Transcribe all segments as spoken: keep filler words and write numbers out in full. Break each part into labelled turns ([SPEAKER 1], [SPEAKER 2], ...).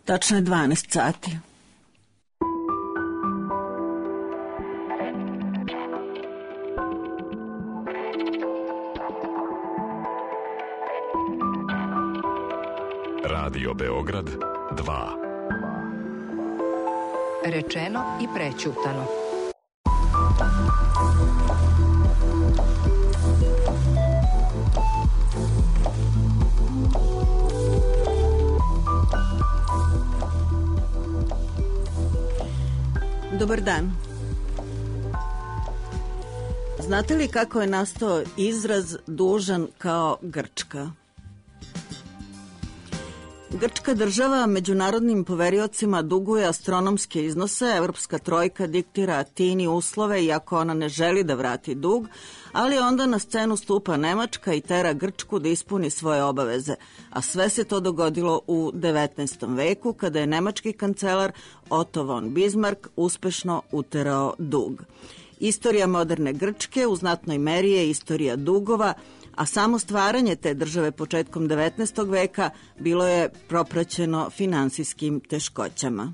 [SPEAKER 1] Tačno je dvanaest sati.
[SPEAKER 2] Radio Beograd dva.
[SPEAKER 3] Rečeno i prećutano.
[SPEAKER 1] Dobar dan. Znate li kako je nastao izraz dužan kao Grčka? Grčka država međunarodnim poveriocima duguje astronomske iznose, Evropska trojka diktira Atini uslove iako ona ne želi da vrati dug, ali onda na scenu stupa Nemačka i tera Grčku da ispuni svoje obaveze, a sve se to dogodilo u devetnaestom veku kada je nemački kancelar Otto von Bismarck uspešno uterao dug. Istorija moderne Grčke u znatnoj meri je istorija dugova, a samo stvaranje te države početkom devetnaestog veka bilo je propraćeno finansijskim teškoćama.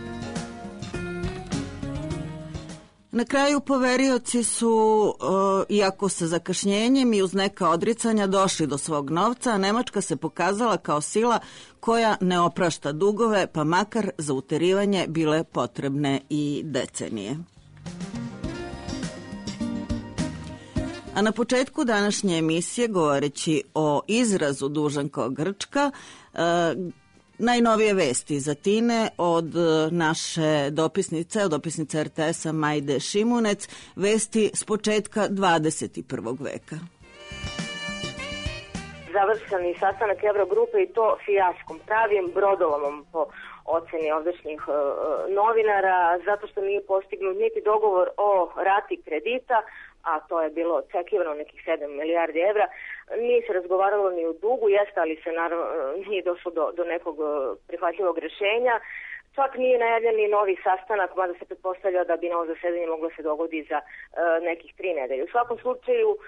[SPEAKER 1] Na kraju poverioci su, iako sa zakašnjenjem i uz neka odricanja, došli do svog novca, a Nemačka se pokazala kao sila koja ne oprašta dugove, pa makar za uterivanje bile potrebne i decenije. A na početku današnje emisije, govoreći o izrazu dužan kao Grčka, e, najnovije vesti iz Atine od naše dopisnice, od dopisnice er te es-a Majde Šimunec, vesti s početka dvadeset prvog veka.
[SPEAKER 4] Završeni sastanak Eurogrupe i to fijaskom, pravim brodolomom po oceni ovdašnjih e, novinara, zato što nije postignut niti dogovor o rati kredita, a to je bilo očekivano nekih sedam milijardi evra. Nije se razgovaralo ni o dugu, jeste, ali se naravno nije došlo do, do nekog prihvatljivog rješenja. Čak nije najavljen ni novi sastanak, mada se pretpostavlja da bi novo zasedanje moglo se dogodi za uh, nekih tri nedelje. U svakom slučaju uh,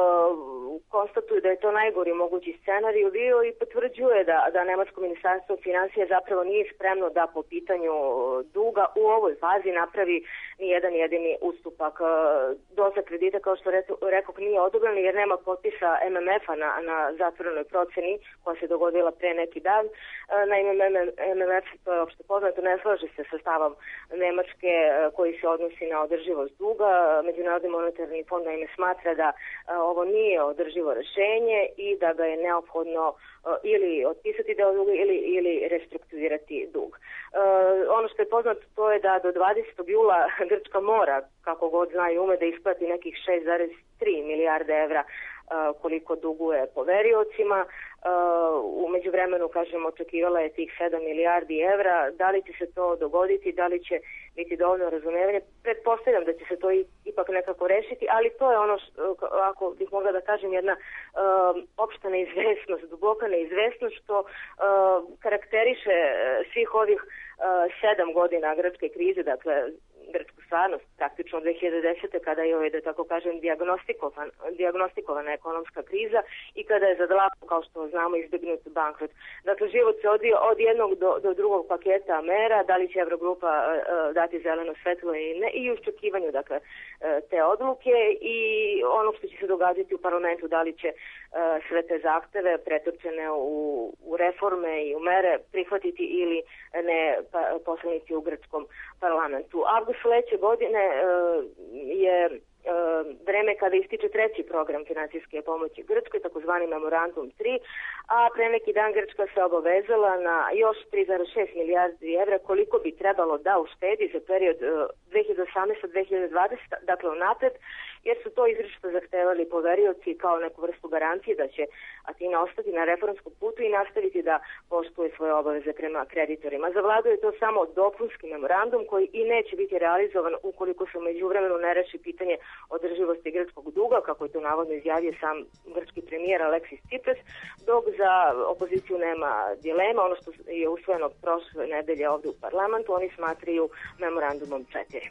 [SPEAKER 4] konstatuju da je to najgori mogući scenarij bio i potvrđuje da, da Nemačko ministarstvo financija zapravo nije spremno da po pitanju duga u ovoj fazi napravi ni jedan jedini ustupak. Uh, doza kredita, kao što rekao, nije odobrena jer nema potpisa em em ef-a na, na zatvorenoj proceni koja se dogodila pre neki dan. Uh, naime, em em ef, to je opšte poznato, to ne slaže se sa stavom Nemačke koji se odnosi na održivost duga. Međunarodni monetarni fond naime smatra da ovo nije održivo rešenje i da ga je neophodno ili otpisati deo duga ili, ili restrukturirati dug. Ono što je poznato to je da do dvadesetog jula Grčka mora, kako god zna i ume, da isplati nekih šest zarez tri milijarde evra koliko duguje poveriocima. U međuvremenu, kažem, očekivala je tih sedam milijardi evra. Da li će se to dogoditi, da li će biti dovoljno razumevanje? Pretpostavljam da će se to ipak nekako rešiti, ali to je ono, što, ako bih mogla da kažem, jedna uh, opšta neizvesnost, duboka neizvesnost što uh, karakteriše svih ovih uh, sedam godina grčke krize, dakle grčku stvarnost, praktično od dve hiljade desete kada je ovaj, da tako kažem, diagnostikovan, diagnostikovana ekonomska kriza i kada je za dlaku, kao što znamo, izbjegnut bankrot. Dakle, život se odio od jednog do, do drugog paketa mera, da li će Eurogrupa uh, dati zeleno svetlo i ne, i u iščekivanju, dakle, uh, te odluke i ono što će se događati u parlamentu, da li će uh, sve te zahteve pretočene u, u reforme i u mere prihvatiti ili ne pa, poslanici u grčkom parlamentu. Avgust sledeće godine uh, je vreme kada ističe treći program financijske pomoći Grčkoj, takozvani memorandum tri, a pre neki dan Grčka se obavezala na još tri zarez šest milijardi evra koliko bi trebalo da uštedi za period dve hiljade osamnaeste do dve hiljade dvadesete, dakle unapred, jer su to izričito zahtevali poverioci kao neku vrstu garancije da će Atina ostati na reformskom putu i nastaviti da poštuje svoje obaveze prema kreditorima. Za vladu je to samo dopunski memorandum koji i neće biti realizovan ukoliko se međuvremenu ne reši pitanje održivosti grčkog duga, kako je to navodno izjavio sam grčki premijer Aleksis Tsipras, dok za opoziciju nema dilema. Ono što je usvojeno prošle nedelje ovde u parlamentu, oni smatraju memorandumom četiri.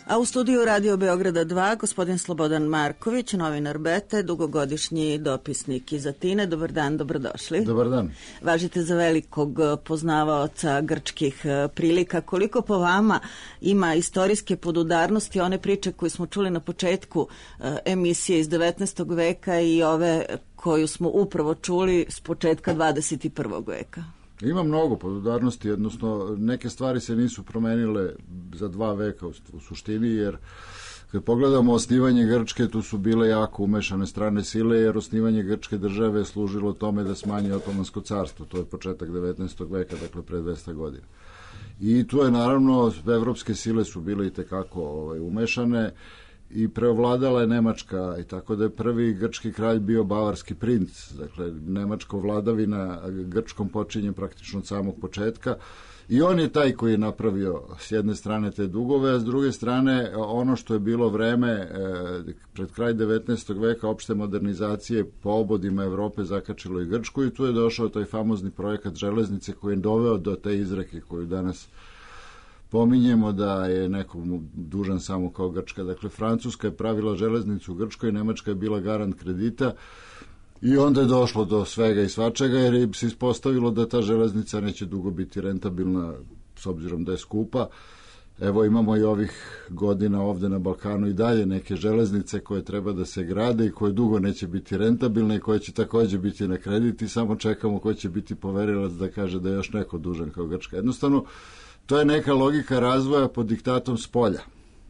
[SPEAKER 1] A u studiju Radio Beograda dva gospodin Slobodan Marković, novinar Bete, dugogodišnji dopisnik iz Atine. Dobar dan, dobrodošli.
[SPEAKER 5] Dobar dan.
[SPEAKER 1] Važite za velikog poznavaoca grčkih prilika. Koliko po vama ima istorijske podudarnosti one priče koje smo čuli na početku emisije iz devetnaestog veka i ove koju smo upravo čuli s početka dvadeset i prvog veka?
[SPEAKER 5] Ima mnogo podudarnosti, odnosno neke stvari se nisu promenile za dva veka u, u suštini, jer kad pogledamo osnivanje Grčke, tu su bile jako umešane strane sile, jer osnivanje Grčke države služilo tome da smanji Otomansko carstvo. To je početak devetnaestog veka, dakle pre dvesta godina. I tu je naravno, evropske sile su bile i tekako ovaj, umešane i preovladala je Nemačka, i tako da je prvi grčki kralj bio bavarski princ. Dakle, nemačka vladavina Grčkom počinje praktično od samog početka i on je taj koji je napravio s jedne strane te dugove, a s druge strane ono što je bilo vreme e, pred kraj devetnaestog veka opšte modernizacije po obodima Evrope zakačilo i Grčku, i tu je došao taj famozni projekat železnice koji je doveo do te izreke koju danas pominjemo da je nekom dužan samo kao Grčka. Dakle, Francuska je pravila železnicu u Grčkoj, Nemačka je bila garant kredita i onda je došlo do svega i svačega, jer se ispostavilo da ta železnica neće dugo biti rentabilna s obzirom da je skupa. Evo, imamo i ovih godina ovde na Balkanu i dalje neke železnice koje treba da se grade i koje dugo neće biti rentabilne i koje će takođe biti na kredit, i samo čekamo ko će biti poverilac da kaže da je još neko dužan kao Grčka. Jednostavno, to je neka logika razvoja pod diktatom spolja.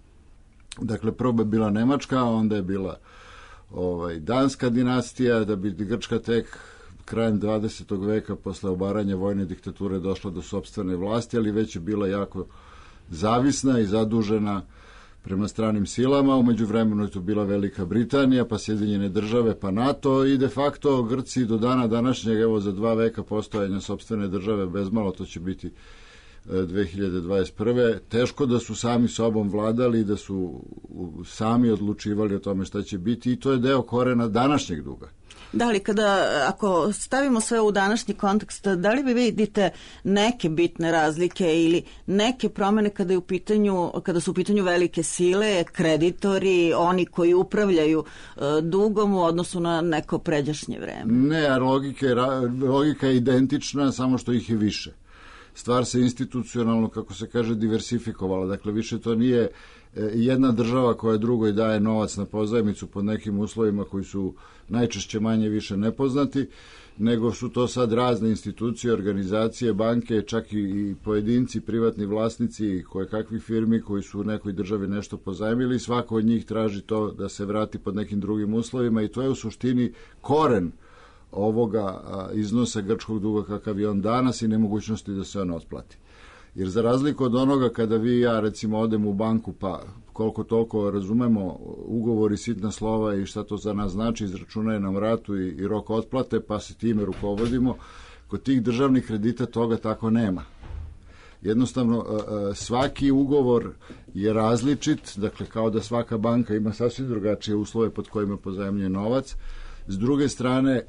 [SPEAKER 5] Dakle, prvo je bila Nemačka, onda je bila ovaj, Danska dinastija, da bi Grčka tek krajem dvadesetog veka posle obaranja vojne diktature došla do sopstvene vlasti, ali već je bila jako zavisna i zadužena prema stranim silama. Umeđu vremenu je tu bila Velika Britanija, pa Sjedinjene države, pa NATO, i de facto Grci do dana današnjeg, evo za dva veka postojanja sopstvene države, bezmalo to će biti dve hiljade dvadeset prve. Teško da su sami sobom vladali, da su sami odlučivali o tome šta će biti, i to je deo korena današnjeg duga.
[SPEAKER 1] Da li kada, ako stavimo sve u današnji kontekst, da li vi vidite neke bitne razlike ili neke promene kada je u pitanju, kada su u pitanju velike sile, kreditori, oni koji upravljaju uh, dugom u odnosu na neko pređašnje vreme? Ne,
[SPEAKER 5] logika je, logika je identična, samo što ih je više. Stvar se institucionalno, kako se kaže, diversifikovala. Dakle, više to nije jedna država koja drugoj daje novac na pozajmicu pod nekim uslovima koji su najčešće manje više nepoznati, nego su to sad razne institucije, organizacije, banke, čak i pojedinci, privatni vlasnici koje kakvih firmi koji su u nekoj državi nešto pozajmili. Svako od njih traži to da se vrati pod nekim drugim uslovima, i to je u suštini koren ovoga iznosa grčkog duga kakav je on danas i nemogućnosti da se on otplati. Jer za razliku od onoga kada vi i ja recimo odemo u banku pa koliko toliko razumemo ugovori, sitna slova i šta to za nas znači, izračunaju nam ratu i, i rok otplate, pa se time rukovodimo, kod tih državnih kredita toga tako nema. Jednostavno svaki ugovor je različit, dakle kao da svaka banka ima sasvim drugačije uslove pod kojima pozajmljuje novac. S druge strane,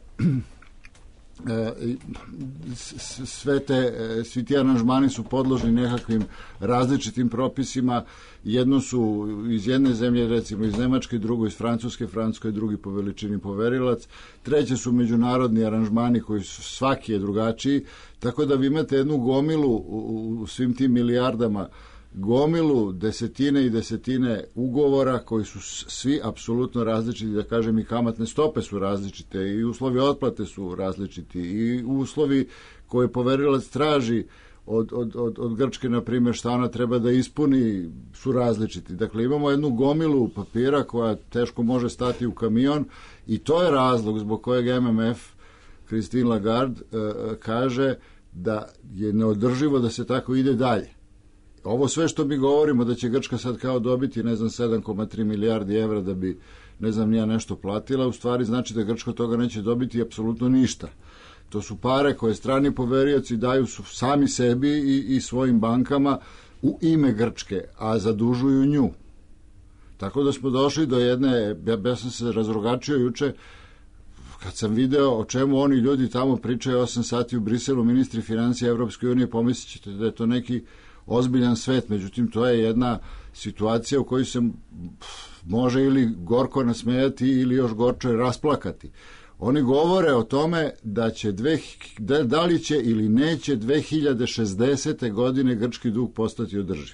[SPEAKER 5] sve te, svi ti aranžmani su podložni nekakvim različitim propisima. Jedno su iz jedne zemlje, recimo iz Nemačke, drugo iz Francuske, Francuskoj drugi po veličini poverilac, treće su međunarodni aranžmani koji su, svaki je drugačiji, tako da vi imate jednu gomilu u svim tim milijardama, gomilu desetine i desetine ugovora koji su svi apsolutno različiti, da kažem i kamatne stope su različite i uslovi otplate su različiti i uslovi koje poverilac traži od, od, od, od Grčke, na primjer, šta ona treba da ispuni su različiti. Dakle, imamo jednu gomilu papira koja teško može stati u kamion i to je razlog zbog kojeg M M F, Christine Lagarde, uh, kaže da je neodrživo da se tako ide dalje. Ovo sve što mi govorimo da će Grčka sad kao dobiti, ne znam, sedam zarez tri milijardi evra da bi, ne znam, nija nešto platila, u stvari znači da Grčka toga neće dobiti apsolutno ništa. To su pare koje strani poverioci daju su sami sebi i, i svojim bankama u ime Grčke, a zadužuju nju. Tako da smo došli do jedne, ja, ja sam se razrogačio juče, kad sam video o čemu oni ljudi tamo pričaju osam sati u Briselu, ministri financija Evropske unije, pomislit ćete da je to neki ozbiljan svet, međutim to je jedna situacija u kojoj se može ili gorko nasmejati ili još gorče rasplakati. Oni govore o tome da će dve, da, da li će ili neće dve hiljade šezdesete godine grčki dug postati održiv.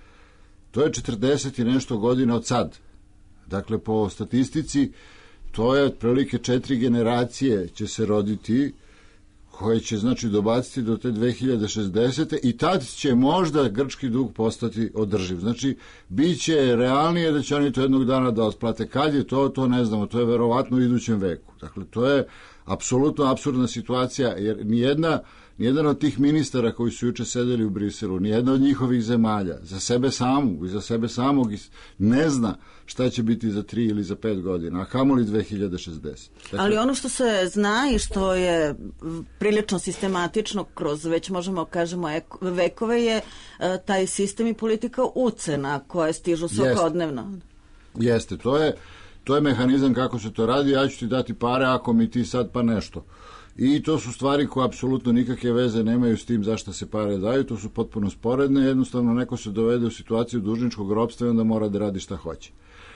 [SPEAKER 5] To je četrdeset i nešto godina od sad. Dakle, po statistici, to je otprilike četiri generacije će se roditi, koje će, znači, dobaciti do te dve hiljade šezdesete i tad će možda grčki dug postati održiv. Znači, bit će realnije da će oni to jednog dana da otplate. Kad je to, to ne znamo, to je verovatno u idućem veku. Dakle, to je apsolutno apsurdna situacija, jer nijedna, nijedan od tih ministara koji su juče sedeli u Briselu, nijedna od njihovih zemalja, za sebe samu i za sebe samog ne zna šta će biti za tri ili za pet godina, a kamoli dve hiljade šezdesete. Dakle,
[SPEAKER 1] ali ono što se zna i što je prilično sistematično kroz, već možemo kažemo, vekove je taj sistem i politika ucena koje stižu svakodnevno.
[SPEAKER 5] Jeste, to je, to je mehanizam kako se to radi, ja ću ti dati pare ako mi ti sad pa nešto. I to su stvari koje apsolutno nikakve veze nemaju s tim zašto se pare daju, to su potpuno sporedne, jednostavno neko se dovede u situaciju dužničkog ropstva i onda mora da radi šta hoće.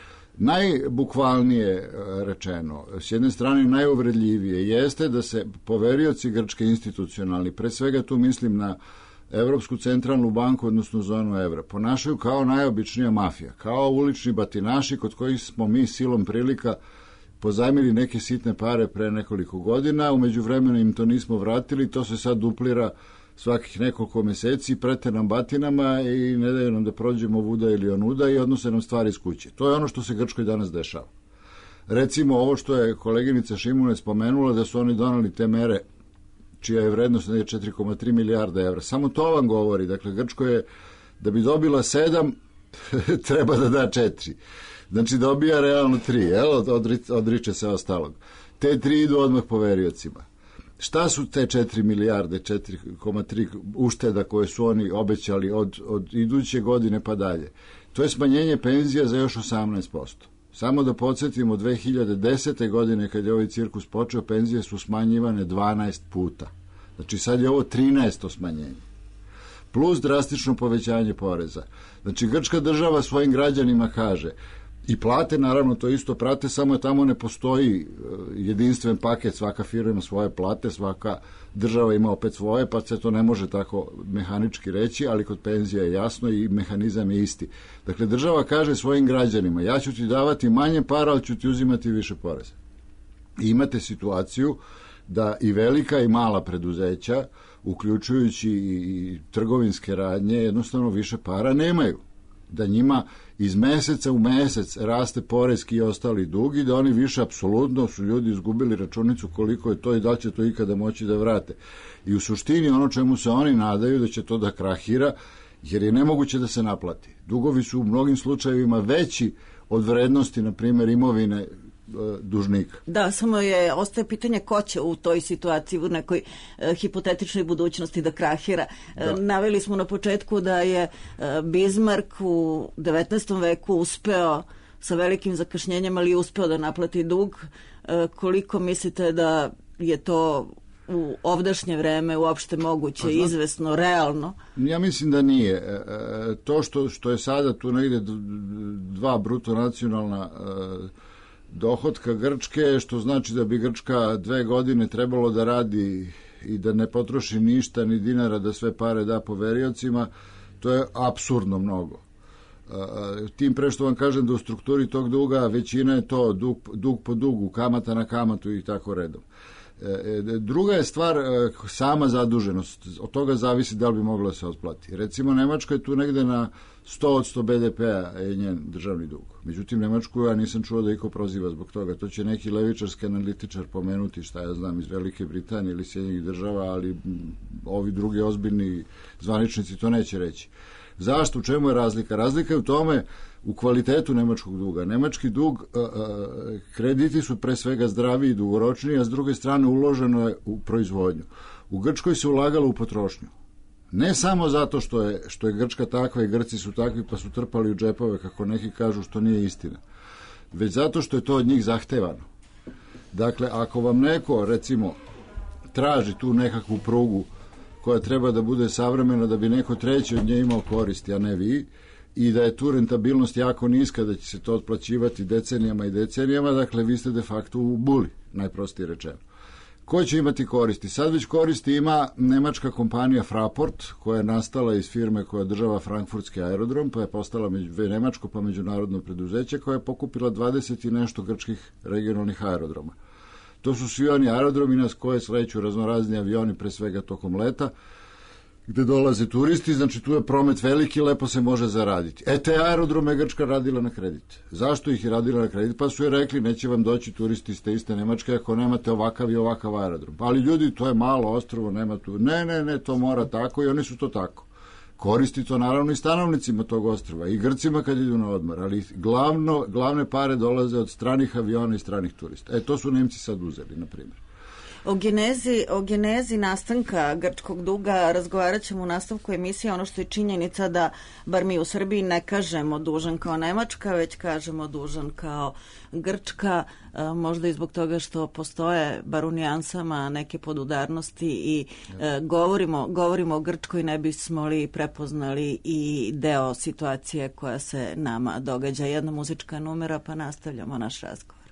[SPEAKER 5] Najbukvalnije rečeno, s jedne strane najuvredljivije, jeste da se poverioci grčke institucionalni, pre svega tu mislim na Evropsku centralnu banku, odnosno zonu evra, ponašaju kao najobičnija mafija, kao ulični batinaši kod kojih smo mi silom prilika pozajmili neke sitne pare pre nekoliko godina, umeđu vremenu im to nismo vratili, to se sad duplira svakih nekoliko meseci, prete nam batinama i ne daju nam da prođemo vuda ili onuda i odnose nam stvari iz kuće. To je ono što se Grčkoj danas dešava. Recimo ovo što je koleginica Šimunec spomenula, da su oni donali te mere čija je vrednost četiri zarez tri milijarde evra. Samo to vam govori. Dakle, Grčko je, da bi dobila sedam, treba da da četiri. Znači, dobija realno tri, jel? Odriče se ostalog. Te tri idu odmah poveriocima. Šta su te četiri milijarde, četiri zarez tri ušteda koje su oni obećali od, od iduće godine pa dalje? To je smanjenje penzija za još osamnaest posto. Samo da podsjetimo, dve hiljade desete godine kad je ovaj cirkus počeo, penzije su smanjivane dvanaest puta. Znači sad je ovo trinaesto smanjenje. Plus drastično povećanje poreza. Znači grčka država svojim građanima kaže, i plate naravno to isto prate, samo je tamo ne postoji jedinstven paket, svaka firma ima svoje plate, svaka država ima opet svoje, pa se to ne može tako mehanički reći, ali kod penzija je jasno i mehanizam je isti. Dakle, država kaže svojim građanima, ja ću ti davati manje para, ali ću ti uzimati više poreza. I imate situaciju da i velika i mala preduzeća, uključujući i trgovinske radnje, jednostavno više para nemaju. Da njima iz meseca u mesec raste poreski i ostali dug i da oni više apsolutno su ljudi izgubili računicu koliko je to i da će to ikada moći da vrate. I u suštini ono čemu se oni nadaju da će to da krahira, jer je nemoguće da se naplati. Dugovi su u mnogim slučajevima veći od vrednosti, na primjer, imovine dužnika.
[SPEAKER 1] Da, samo je, ostaje pitanje ko će u toj situaciji, u nekoj e, hipotetičnoj budućnosti da krahira. E, da. Naveli smo na početku da je e, Bismarck u devetnaestom veku uspeo sa velikim zakašnjenjem, ali uspeo da naplati dug. E, koliko mislite da je to u ovdašnje vreme uopšte moguće, izvesno, realno?
[SPEAKER 5] Ja mislim da nije. E, to što, što je sada tu negde dva bruto nacionalna e, dohotka Grčke, što znači da bi Grčka dve godine trebalo da radi i da ne potroši ništa, ni dinara, da sve pare da poveriocima, to je apsurdno mnogo. Tim pre što vam kažem da u strukturi tog duga većina je to dug, dug po dugu, kamata na kamatu i tako redom. Druga je stvar sama zaduženost. Od toga zavisi da li bi moglo da se otplati. Recimo, Nemačka je tu negde na sto od sto be de pe-a je njen državni dug. Međutim, Nemačku ja nisam čuo da iko proziva zbog toga. To će neki levičarski analitičar pomenuti, šta ja znam, iz Velike Britanije ili Sjedinjenih država, ali ovi drugi ozbiljni zvaničnici to neće reći. Zašto? U čemu je razlika? Razlika je u tome u kvalitetu nemačkog duga. Nemački dug, krediti su pre svega zdravi i dugoročni, a s druge strane uloženo je u proizvodnju. U Grčkoj se ulagalo u potrošnju. Ne samo zato što je, što je Grčka takva i Grci su takvi pa su trpali u džepove, kako neki kažu, što nije istina. Već zato što je to od njih zahtevano. Dakle, ako vam neko, recimo, traži tu nekakvu prugu koja treba da bude savremena da bi neko treći od nje imao koristi, a ne vi, i da je tu rentabilnost jako niska, da će se to otplaćivati decenijama i decenijama, dakle vi ste de facto u buli, najprostije rečeno. Ko će imati koristi? Sad već koristi ima nemačka kompanija Fraport, koja je nastala iz firme koja održava frankfurtski aerodrom, pa je postala među, nemačko pa međunarodno preduzeće, koja je pokupila dvadeset i nešto grčkih regionalnih aerodroma. To su svi oni aerodromi na koje sreću raznorazni avioni, pre svega tokom leta, gde dolaze turisti, znači tu je promet veliki, lepo se može zaraditi. E, te aerodrome je Grčka radila na kredit. Zašto ih je radila na kredit? Pa su je rekli, neće vam doći turisti iz te iste Nemačke ako nemate ovakav i ovakav aerodrom. Ali ljudi, to je malo ostrvo, nema tu. Ne, ne, ne, to mora tako i oni su to tako. Koristi to naravno i stanovnicima tog ostrva, i Grcima kad idu na odmor, ali glavno, glavne pare dolaze od stranih aviona i stranih turista. E, to su Nemci sad uzeli, na primjer.
[SPEAKER 1] O genezi, o genezi nastanka grčkog duga razgovarat ćemo u nastavku emisije. Ono što je činjenica da, bar mi u Srbiji, ne kažemo dužan kao Nemačka, već kažemo dužan kao Grčka, a, možda i zbog toga što postoje, bar u nijansama, neke podudarnosti i a, govorimo, govorimo o Grčkoj, ne bismo li prepoznali i deo situacije koja se nama događa. Jedna muzička numera, pa nastavljamo naš razgovor.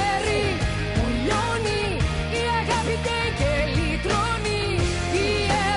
[SPEAKER 6] Yeah.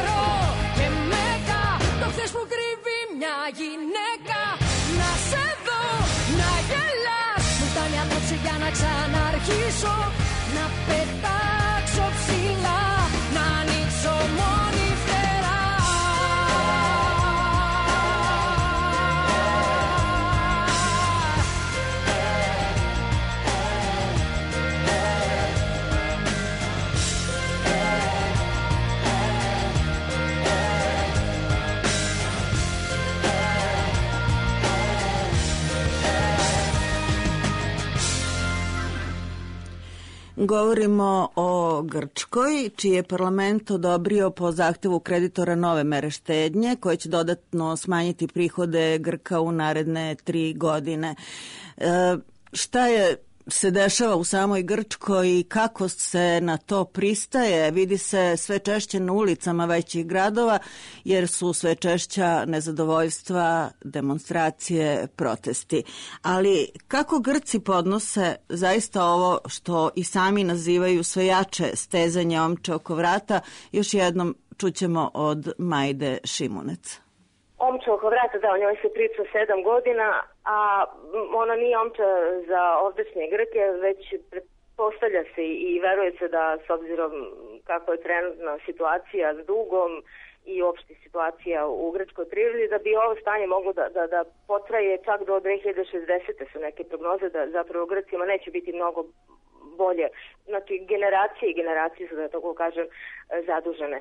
[SPEAKER 1] govorimo o Grčkoj, čiji je parlament odobrio po zahtevu kreditora nove mere štednje, koje će dodatno smanjiti prihode Grka u naredne tri godine. E, šta je se dešava u samoj Grčkoj i kako se na to pristaje? Vidi se sve češće na ulicama većih gradova, jer su sve češća nezadovoljstva, demonstracije, protesti. Ali kako Grci podnose zaista ovo što i sami nazivaju sve jače stezanje omče oko vrata, još jednom čućemo od Majde Šimunec.
[SPEAKER 4] Omča oko vrata, da, o njoj se priča sedam godina, a ona nije omča za ovdašnje Grke, već pretpostavlja se i veruje se da, s obzirom kako je trenutna situacija s dugom i opšta situacija u grčkoj privredi, da bi ovo stanje moglo da, da, da potraje čak do dve hiljade šezdesete su neke prognoze, da zapravo Grcima neće biti mnogo bolje. Znači, generacije i generacije su, da tako kažem, zadužene. E,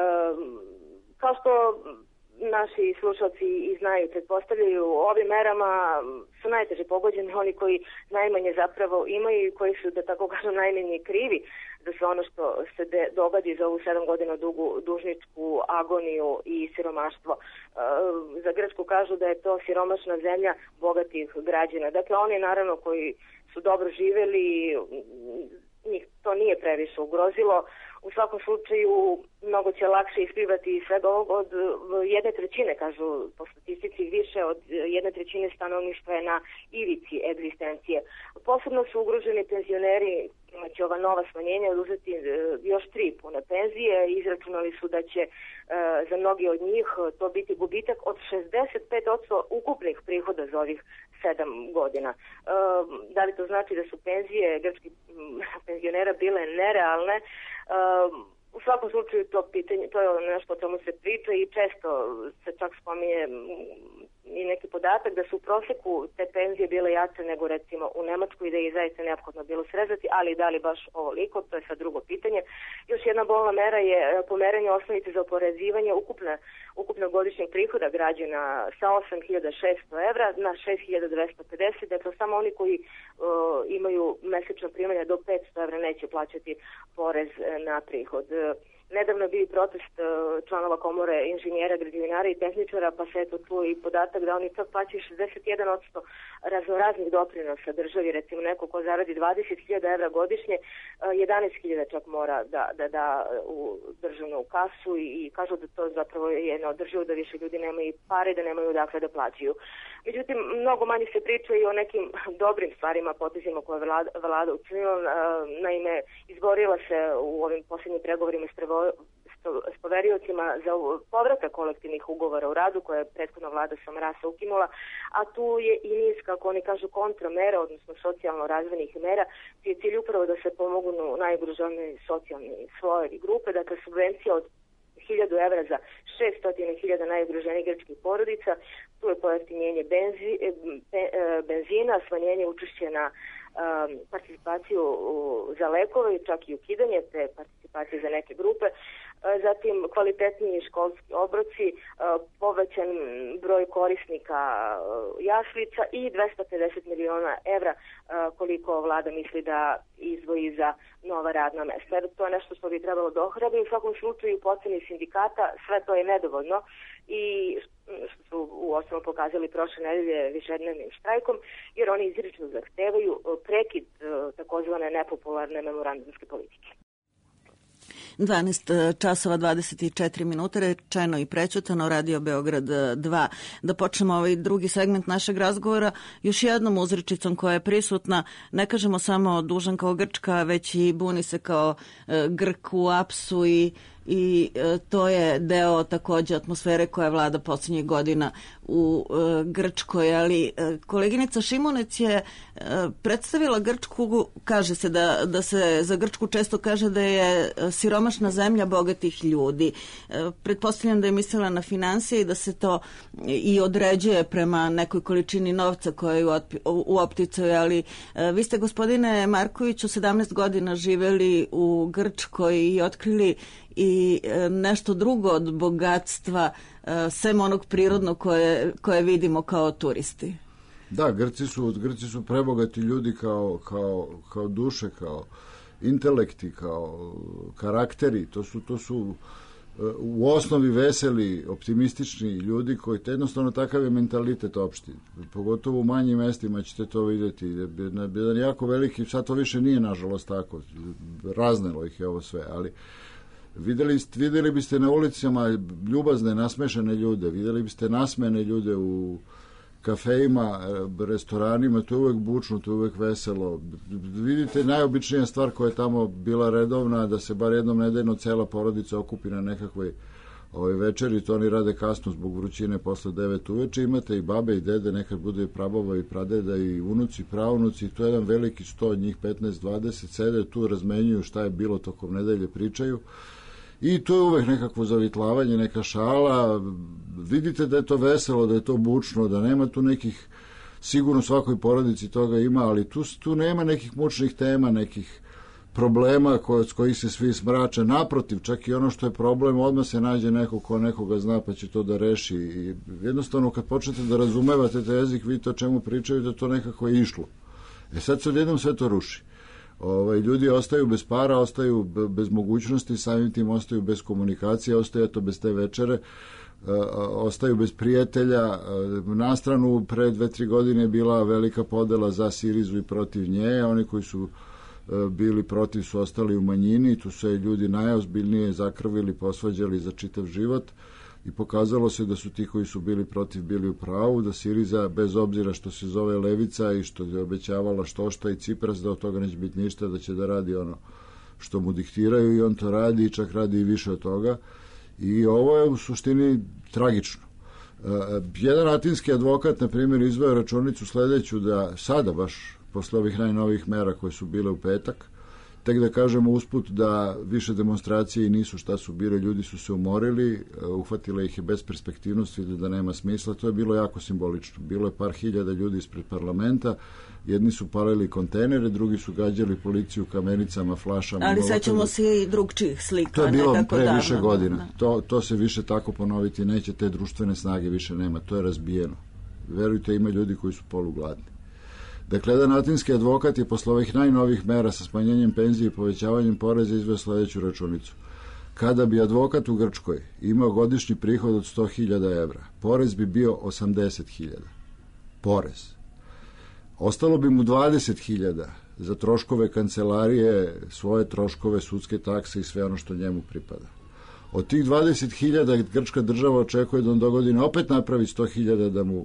[SPEAKER 4] kao što naši slušalci i znaju, pretpostavljaju, ovim merama su najteže pogođeni oni koji najmanje zapravo imaju i koji su, da tako kažem, najmanje krivi za sve ono što se de, događa za ovu sedam godina dugu dužničku agoniju i siromaštvo. E, za Grčku kažu da je to siromašna zemlja bogatih građana. Dakle, oni naravno koji su dobro živeli, njih to nije previše ugrozilo. U svakom slučaju mnogo će lakše isplivati svega ovog od jedne trećine, kažu po statistici, više od jedne trećine stanovništva je na ivici egzistencije. Posebno su ugroženi penzioneri, će ova nova smanjenja oduzeti još tri pune penzije. Izračunali su da će za mnogi od njih to biti gubitak od šezdeset pet posto ukupnih prihoda za ovih sedam godina. Da li to znači da su penzije grčkih penzionera bile nerealne? U svakom slučaju to pitanje, to je nešto o čemu se priča i često se čak spominje i neki podatak da su u prosjeku te penzije bile jače nego recimo u Nemačkoj i da je zaista neophodno bilo srezati, ali da li baš ovoliko, to je sad drugo pitanje. Još jedna bolna mera je pomeranje osnovice za oporezivanje ukupne, ukupnog godišnjeg prihoda građana sa osam hiljada šesto evra na šest hiljada dvesta pedeset, dakle samo oni koji uh, imaju mesečno primanja do petsto evra neće plaćati porez na prihod. Nedavno je bio protest članova komore inženjera, građevinara i tehničara, pa se eto tu i podatak da oni čak plaćaju šezdeset jedan posto raznoraznih doprinosa državi, recimo neko ko zaradi dvadeset hiljada evra godišnje, jedanaest hiljada čak mora da da, da u državnu kasu i, i kažu da to zapravo je neodrživo, da više ljudi nemaju pare, da nemaju odakle da plaćaju. Međutim, mnogo manje se priča i o nekim dobrim stvarima, potezima koje vlada, vlada učinila. Naime, izborila se u ovim posljednjim pregovorima s s poveriocima za povratak kolektivnih ugovora u radu koje je prethodna vlada Samarasa ukinula, a tu je i niz, kako oni kažu, kontramera, odnosno socijalno-razvojnih mera, čiji je cilj upravo da se pomognu najugroženiji socijalni slojevi grupe, dakle subvencija od hiljadu evra za šessto hiljada najugroženijih grčkih porodica, tu je pojeftinjenje benzi, benzina, smanjenje učešća na um, participaciju za lekove i čak i ukidanje te participacije za neke grupe, zatim kvalitetniji školski obroci, povećan broj korisnika jaslica i dvesta pedeset miliona evra koliko vlada misli da izdvoji za nova radna mesta. Jer to je nešto što bi trebalo da ohrabri. U svakom slučaju po oceni sindikata sve to je nedovoljno i što su u osnovu pokazali prošle nedelje višednevnim štrajkom, jer oni izrično zahtevaju prekid takozvane nepopularne memorandumske politike.
[SPEAKER 1] dvanaest časova dvadeset četiri minute, rečeno i prećutano, Radio Beograd dva. Da počnemo ovaj drugi segment našeg razgovora još jednom uzrečicom koja je prisutna. Ne kažemo samo dužan kao Grčka, već i buni se kao e, Grk u apsu i i e, to je deo takođe atmosfere koja vlada poslednjih godina u e, Grčkoj, ali e, koleginica Šimunec je e, predstavila Grčku, kaže se da, da se za Grčku često kaže da je siromašna zemlja bogatih ljudi. E, pretpostavljam da je mislila na finansije i da se to i određuje prema nekoj količini novca koja je u, u opticaju, ali e, vi ste, gospodine Markoviću, sedamnaest godina živeli u Grčkoj i otkrili i nešto drugo od bogatstva, sem onog prirodnog koje, koje vidimo kao turisti.
[SPEAKER 5] Da, Grci su, Grci su prebogati ljudi kao, kao, kao duše, kao, intelekti, kao karakteri, to su, to su u osnovi veseli, optimistični ljudi koji te jednostavno takav je mentalitet opšti. Pogotovo u manjim mestima ćete to vidjeti. Jedan jako veliki, sad to više nije nažalost tako, raznelo ih je ovo sve, ali videli, videli biste na ulicama ljubazne, nasmešene ljude, videli biste nasmene ljude u kafejima, restoranima, to je uvek bučno, to je uvek veselo. Vidite, najobičnija stvar koja je tamo bila redovna, da se bar jednom nedeljno cela porodica okupi na nekakvoj ovaj večeri, to oni rade kasno zbog vrućine posle devet uveče, imate i babe i dede, nekad bude i prababa i pradeda i unuci, praunuci, to je jedan veliki sto, njih petnaest dvadeset, sede tu, razmenjuju šta je bilo tokom nedelje, pričaju. I to je uvek nekakvo zavitlavanje, neka šala, vidite da je to veselo, da je to bučno, da nema tu nekih, sigurno svakoj porodici toga ima, ali tu, tu nema nekih mučnih tema, nekih problema koje, s kojih se svi smrače. Naprotiv, čak i ono što je problem, odmah se nađe neko ko nekoga zna pa će to da reši. I jednostavno kad počnete da razumevate taj jezik, vidite o čemu pričaju, da to nekako je išlo. E sad se odjednom sve to ruši. Ovaj, ljudi ostaju bez para, ostaju bez mogućnosti, samim tim ostaju bez komunikacije, ostaju to bez te večere, ostaju bez prijatelja. Na stranu pre dve, tri godine je bila velika podela za Sirizu i protiv nje, oni koji su bili protiv su ostali u manjini, tu se ljudi najozbiljnije zakrvili, posvađali za čitav život i pokazalo se da su ti koji su bili protiv bili u pravu, da Siriza, bez obzira što se zove levica i što je obećavala što šta i Cipras, da od toga neće biti ništa, da će da radi ono što mu diktiraju i on to radi i čak radi i više od toga. I ovo je u suštini tragično. Uh, jedan atinski advokat, na primjer, izveo računicu sledeću, da sada baš posle ovih najnovih mera koje su bile u petak, tek da kažemo usput da više demonstracije nisu šta su bile, ljudi su se umorili, uhvatila ih je besperspektivnost, vidjeli da nema smisla, to je bilo jako simbolično. Bilo je par hiljada ljudi ispred parlamenta, jedni su palili kontejnere, drugi su gađali policiju kamenicama, flašama.
[SPEAKER 1] Ali sećamo se i drugčijih slika.
[SPEAKER 5] To je bilo pre više godina. To, to se više tako ponoviti neće, te društvene snage više nema, to je razbijeno. Verujte, ima ljudi koji su polugladni. Dakle, jedan atinski advokat je posle ovih najnovih mera sa smanjenjem penzije i povećavanjem poreza izveo sledeću računicu. Kada bi advokat u Grčkoj imao godišnji prihod od sto hiljada evra, porez bi bio osamdeset hiljada. Porez. Ostalo bi mu dvadeset hiljada za troškove kancelarije, svoje troškove, sudske takse i sve ono što njemu pripada. Od tih dvadeset hiljada grčka država očekuje da on do godine opet napravi sto hiljada da mu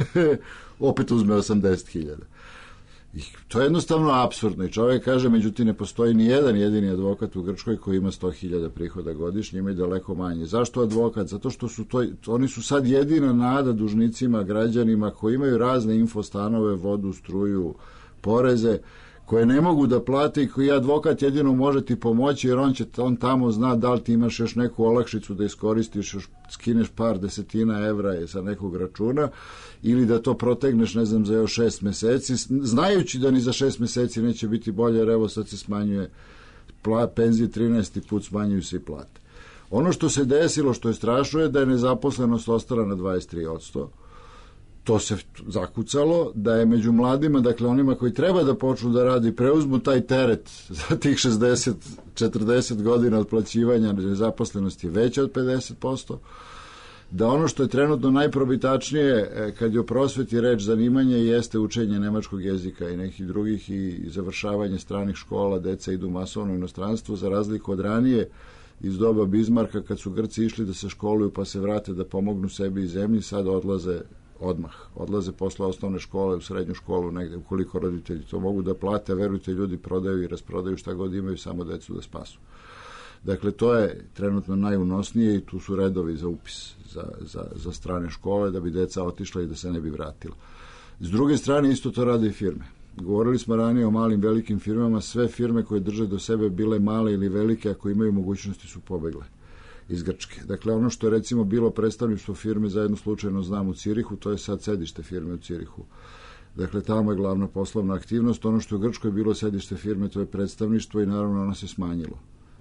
[SPEAKER 5] opet uzme osamdeset hiljada. I to je jednostavno apsurdno i čovjek kaže, međutim ne postoji ni jedan jedini advokat u Grčkoj koji ima sto hiljada prihoda godišnje, ima i daleko manje. Zašto advokat? Zato što su to, oni su sad jedina nada dužnicima, građanima koji imaju razne infostanove, vodu, struju, poreze, koje ne mogu da plate i koji advokat jedino može ti pomoći, jer on će on tamo zna da li ti imaš još neku olakšicu da iskoristiš, još skineš par desetina evra sa nekog računa ili da to protegneš, ne znam, za još šest meseci, znajući da ni za šest meseci neće biti bolje, jer evo sad se smanjuje penzije trinaesti put, smanjuju se i plate. Ono što se desilo, što je strašno, je da je nezaposlenost ostala na dvadeset tri posto. To se zakucalo, da je među mladima, dakle onima koji treba da počnu da radi, preuzmu taj teret za tih šezdeset četrdeset godina otplaćivanja nezaposlenosti veća od pedeset posto, da ono što je trenutno najprobitačnije kad je o prosveti reč, zanimanje jeste učenje nemačkog jezika i nekih drugih i završavanje stranih škola, deca idu masovno u inostranstvo, za razliku od ranije iz doba Bizmarka kad su Grci išli da se školuju pa se vrate da pomognu sebi i zemlji, sad odlaze odmah. Odlaze posle osnovne škole u srednju školu negde, ukoliko roditelji to mogu da plate, verujte, ljudi prodaju i rasprodaju šta god imaju, samo decu da spasu. Dakle, to je trenutno najunosnije i tu su redovi za upis za, za, za strane škole da bi deca otišla i da se ne bi vratila. S druge strane, isto to rade i firme. Govorili smo ranije o malim, velikim firmama, sve firme koje drže do sebe bile male ili velike, ako imaju mogućnosti su pobegle iz Grčke. Dakle, ono što je recimo bilo predstavništvo firme, za jednu slučajno znam u Cirihu, to je sad sedište firme u Cirihu. Dakle, tamo je glavna poslovna aktivnost. Ono što je u Grčkoj bilo sedište firme, to je predstavništvo i naravno ono se smanjilo.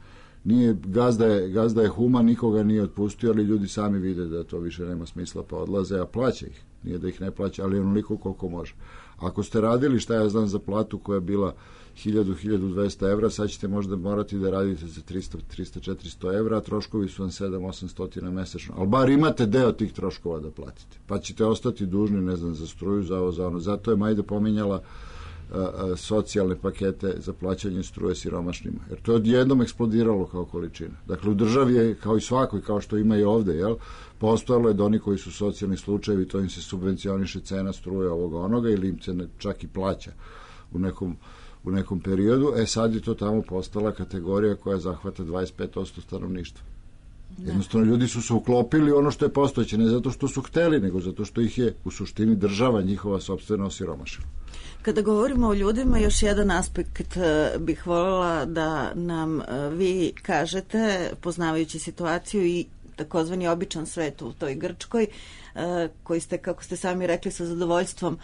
[SPEAKER 5] nije, gazda je, gazda je human, nikoga nije otpustio, ali ljudi sami vide da to više nema smisla pa odlaze, a plaća ih. Nije da ih ne plaća, ali onoliko koliko može. Ako ste radili, šta ja znam, za platu koja je bila hiljadu do hiljadu dvesta evra, sad ćete možda morati da radite za trista do četiristo evra, a troškovi su vam sedam do osamsto mesečno. Ali bar imate deo tih troškova da platite. Pa ćete ostati dužni, ne znam, za struju, za ovo, za ono. Zato je Majda pominjala a, a, socijalne pakete za plaćanje struje siromašnima. Jer to je odjednom eksplodiralo kao količina. Dakle, u državi je, kao i svakoj, kao što ima i ovde, jel, postojalo je da oni koji su socijalni slučajevi, to im se subvencioniše cena struje ovoga onoga ili im se ne, čak i plaća u nekom u nekom periodu, e sad je to tamo postala kategorija koja zahvata dvadeset pet posto stanovništva. Jednostavno, ljudi su se uklopili ono što je postojeće, ne zato što su hteli, nego zato što ih je u suštini država njihova sopstvena osiromašila.
[SPEAKER 1] Kada govorimo o ljudima, još jedan aspekt bih voljela da nam vi kažete, poznavajući situaciju i takozvani običan svet u toj Grčkoj, koji ste, kako ste sami rekli, sa zadovoljstvom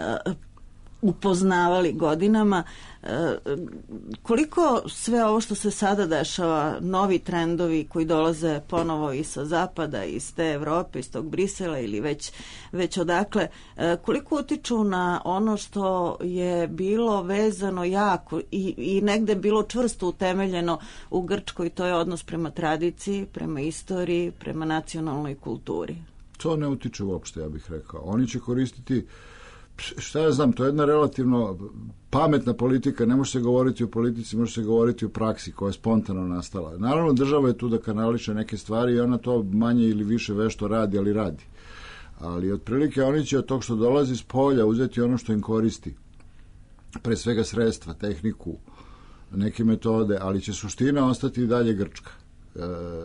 [SPEAKER 1] upoznavali godinama. Koliko sve ovo što se sada dešava, novi trendovi koji dolaze ponovo i sa zapada, iz te Evrope, iz tog Brisela ili već, već odakle, koliko utiču na ono što je bilo vezano jako i, i negde bilo čvrsto utemeljeno u Grčkoj, to je odnos prema tradiciji, prema istoriji, prema nacionalnoj kulturi?
[SPEAKER 5] To ne utiče uopšte, ja bih rekao. Oni će koristiti, šta ja znam, to je jedna relativno pametna politika, ne može se govoriti o politici, može se govoriti o praksi koja je spontano nastala. Naravno, država je tu da kanališe neke stvari i ona to manje ili više vešto radi, ali radi. Ali otprilike oni će od tog što dolazi s polja uzeti ono što im koristi. Pre svega sredstva, tehniku, neke metode, ali će suština ostati i dalje grčka. E,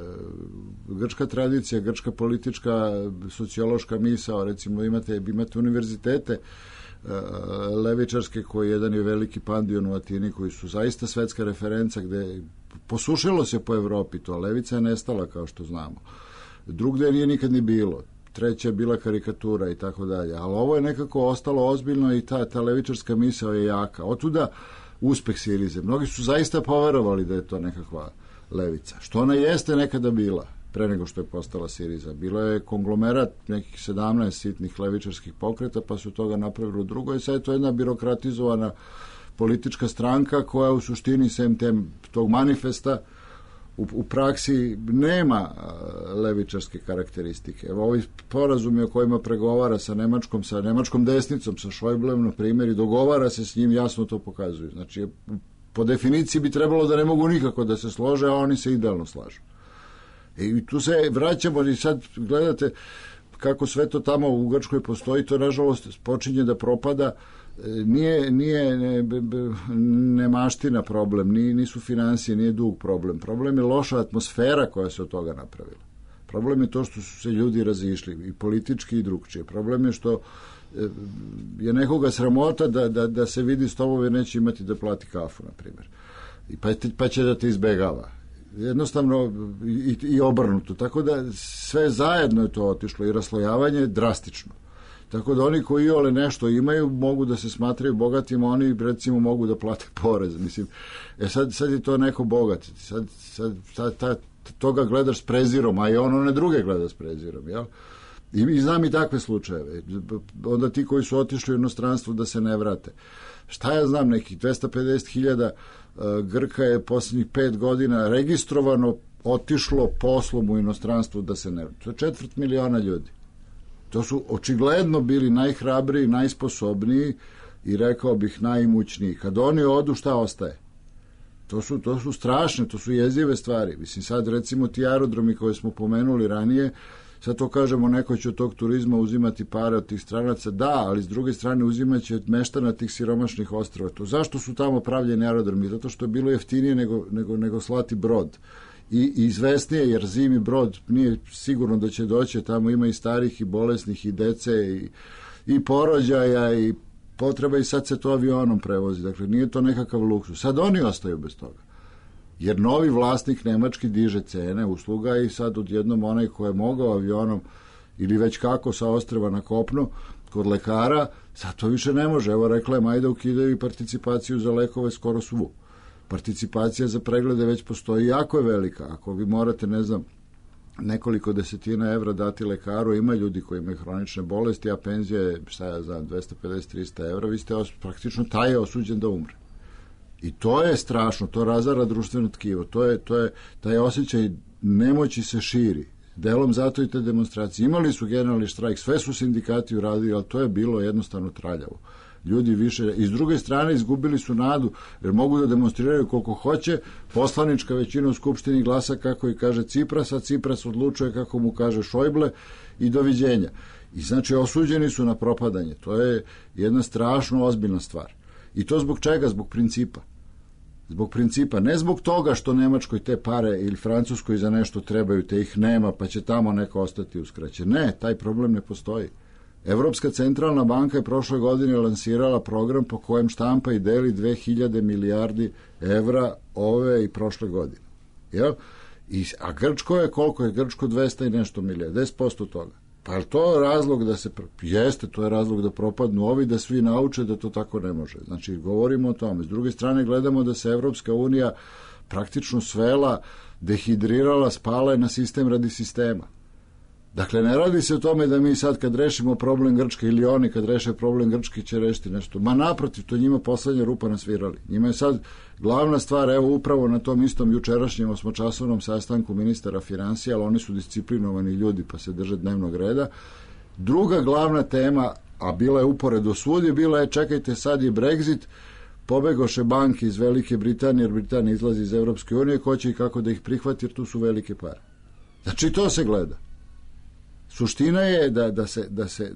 [SPEAKER 5] grčka tradicija, grčka politička, sociološka misao, recimo imate, imate univerzitete e, levičarske koji jedan je veliki Pandion u Atini koji su zaista svetska referenca gde posušilo se po Evropi to, levica je nestala kao što znamo, drugde nije nikad ni bilo, treća je bila karikatura i tako dalje, ali ovo je nekako ostalo ozbiljno i ta, ta levičarska misao je jaka, otuda uspeh Sirize, mnogi su zaista poverovali da je to nekakva levica, što ona jeste nekada bila, pre nego što je postala Siriza. Bilo je konglomerat nekih sedamnaest sitnih levičarskih pokreta, pa su toga napravili drugo i sad je to jedna birokratizovana politička stranka koja u suštini sem tem tog manifesta u, u praksi nema levičarske karakteristike. Evo ovi porazumi o kojima pregovara sa Nemačkom, sa nemačkom desnicom, sa Schäublem, na primjer, i dogovara se s njim, jasno to pokazuju. Znači, po definiciji bi trebalo da ne mogu nikako da se slože, a oni se idealno slažu. I tu se vraćamo i sad gledate kako sve to tamo u Grčkoj postoji, to nažalost počinje da propada. Nije, nije ne, nemaština problem, nije, nisu financije, nije dug problem. Problem je loša atmosfera koja se od toga napravila. Problem je to što su se ljudi razišli, i politički i drugčije. Problem je što je nekoga sramota da, da, da se vidi stolove, neće imati da plati kafu, na primjer. I pa, pa će da te izbegava. Jednostavno i, i obrnuto. Tako da sve zajedno je to otišlo i raslojavanje je drastično. Tako da oni koji ole nešto imaju mogu da se smatraju bogatima, oni recimo mogu da plate porez. Mislim, e sad, sad je to neko bogat. Sad, sad ta, ta, toga gledaš s prezirom, a i on one druge gleda s prezirom, jel? I, I znam i takve slučajeve. Onda ti koji su otišli u inostranstvo da se ne vrate. Šta ja znam, nekih dvesta pedeset hiljada uh, Grka je posljednjih pet godina registrovano otišlo poslom u inostranstvu da se ne vrate. To je četvrt miliona ljudi. To su očigledno bili najhrabriji, najsposobniji i rekao bih najimućniji. Kad oni odu, šta ostaje? To su, to su strašne, to su jezive stvari. Mislim, sad recimo ti aerodromi koje smo pomenuli ranije, sad to kažemo, neko će od tog turizma uzimati pare od tih stranaca, da, ali s druge strane uzimaće od meštana tih siromašnih ostrava. To zašto su tamo pravljeni aerodromi? Zato što je bilo jeftinije nego, nego, nego slati brod. I, i izvesnije, jer zimi brod nije sigurno da će doći, tamo ima i starih i bolesnih i dece i, i porođaja i potreba i sad se to avionom prevozi. Dakle, nije to nekakav luksus. Sad oni ostaju bez toga. Jer novi vlasnik nemački diže cene usluga i sad odjednom onaj ko je mogao avionom ili već kako sa ostrva na kopnu kod lekara, sad to više ne može. Evo rekla je Majda, ukidaju i participaciju za lekove skoro svu. participacija za preglede već postoji, jako je velika. Ako vi morate, ne znam, nekoliko desetina evra dati lekaru, ima ljudi koji imaju hronične bolesti, a penzija je, šta ja znam, dvesta pedeset do trista evra, vi ste os, praktično taj je osuđen da umre. I to je strašno, to razara društveno tkivo, to je, to je, taj osjećaj nemoći se širi. Delom zato i te demonstracije. Imali su generalni štrajk, sve su sindikati uradili, ali to je bilo jednostavno traljavo. Ljudi više, i s druge strane izgubili su nadu, jer mogu da demonstriraju koliko hoće, poslanička većina u Skupštini glasa kako i kaže Cipras, a Cipras odlučuje kako mu kaže Šojble i doviđenja. I znači osuđeni su na propadanje. To je jedna strašno ozbiljna stvar. I to zbog čega? Zbog principa. Zbog principa, ne zbog toga što Nemačkoj te pare ili Francuskoj za nešto trebaju, te ih nema, pa će tamo neko ostati uskraćen. Ne, taj problem ne postoji. Evropska centralna banka je prošle godine lansirala program po kojem štampa i deli dve hiljade milijardi evra ove i prošle godine. Jel? I, a Grčko je, koliko je Grčko? dvesta i nešto milijardi, deset posto toga. Pa je to razlog da se, jeste, to je razlog da propadnu ovi, da svi nauče da to tako ne može. Znači, govorimo o tome. S druge strane, gledamo da se Evropska unija praktično svela, dehidrirala, spala je na sistem radi sistema. Dakle, ne radi se o tome da mi sad kad rešimo problem Grčke ili oni kad reše problem Grčke će rešiti nešto. Ma naprotiv, to njima poslednja rupa nasvirali. Njima je sad glavna stvar, evo upravo na tom istom jučerašnjem osmočasovnom sastanku ministara finansija, ali oni su disciplinovani ljudi pa se drže dnevnog reda. Druga glavna tema, a bila je uporedo svudi, bila je čekajte sad je Brexit, pobegoše banke iz Velike Britanije, jer Britanija izlazi iz Evropske unije, ko će i kako da ih prihvati, jer tu su velike pare. Znači, to se gleda. Suština je da, da se, da se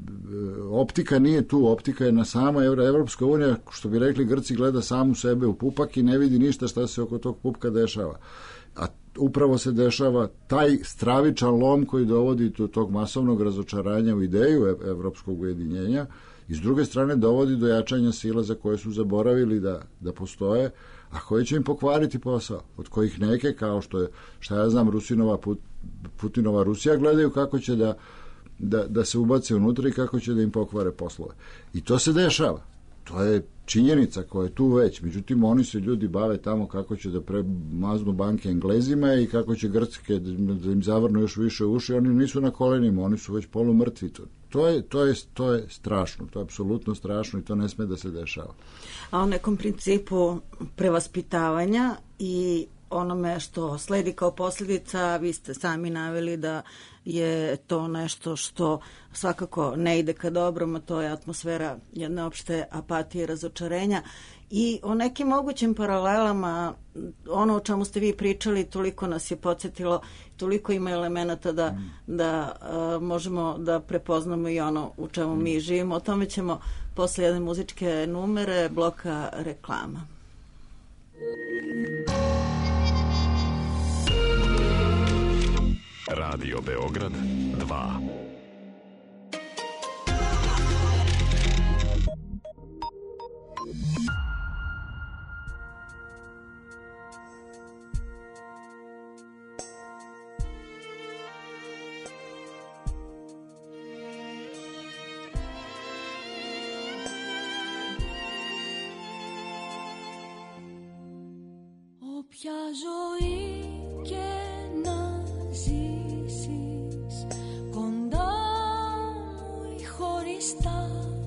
[SPEAKER 5] optika nije tu, optika je na sama Evropska unija, što bi rekli Grci, gleda samu sebe u pupak i ne vidi ništa šta se oko tog pupka dešava. A upravo se dešava taj stravičan lom koji dovodi do tog masovnog razočaranja u ideju evropskog ujedinjenja i s druge strane dovodi do jačanja sila za koje su zaboravili da, da postoje, a koje će im pokvariti posao, od kojih neke, kao što je, šta ja znam, Rusinova, Put, Putinova Rusija, gledaju kako će da, da, da se ubace unutra i kako će da im pokvare poslove. I to se dešava. To je činjenica koja je tu već. Međutim, oni se ljudi bave tamo kako će da premaznu banke Englezima i kako će Grčke da im zavrnu još više uši. Oni nisu na kolenima, oni su već polumrtvi. To, to, je, to, je, to je strašno. To je apsolutno strašno i to ne sme da se dešava.
[SPEAKER 1] A o nekom principu prevaspitavanja i onome što sledi kao posljedica, vi ste sami naveli da je to nešto što svakako ne ide ka dobrom, a to je atmosfera jedne opšte apatije i razočarenja. I o nekim mogućim paralelama, ono o čemu ste vi pričali, toliko nas je podsjetilo, toliko ima elemenata da, mm. da a, možemo da prepoznamo i ono u čemu mm. mi živimo. O tome ćemo posle jedne muzičke numere, bloka reklama.
[SPEAKER 2] Radio Beograd dva.
[SPEAKER 6] Όποια ζωή και να ζήσεις κοντά μου ή χωριστά,